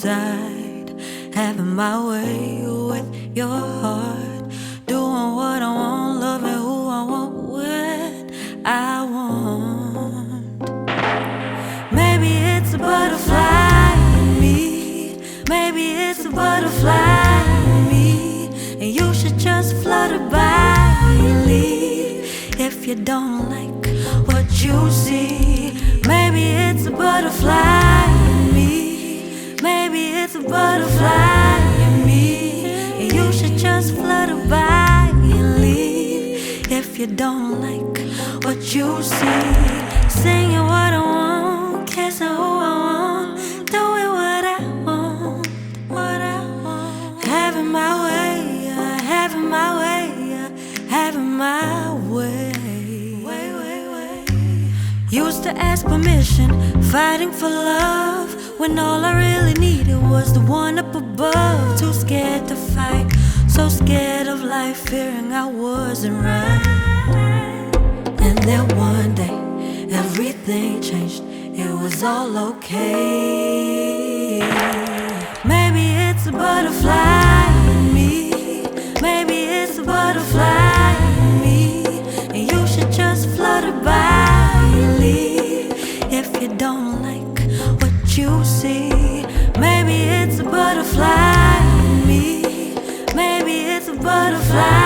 inside, having my way with your heart, doing what I want, loving who I want, when I want. Maybe it's a butterfly in me, maybe it's a butterfly in me, and you should just flutter by and leave if you don't like what you see. Maybe it's a butterfly in me, maybe it's a butterfly in me, and you should just flutter by and leave if you don't like what you see. Singing what I want, kissing who I want, doing what I want, what I want. Having my way, having my way, having my way. Used to ask permission, fighting for love, when all I really needed was the one up above. Too scared to fight, so scared of life, fearing I wasn't right. And then one day, everything changed, it was all okay. Maybe it's a butterfly in me, maybe it's a butterfly in me, and you should just flutter by and leave if you don't like what you see. Maybe it's a butterfly in me, maybe it's a butterfly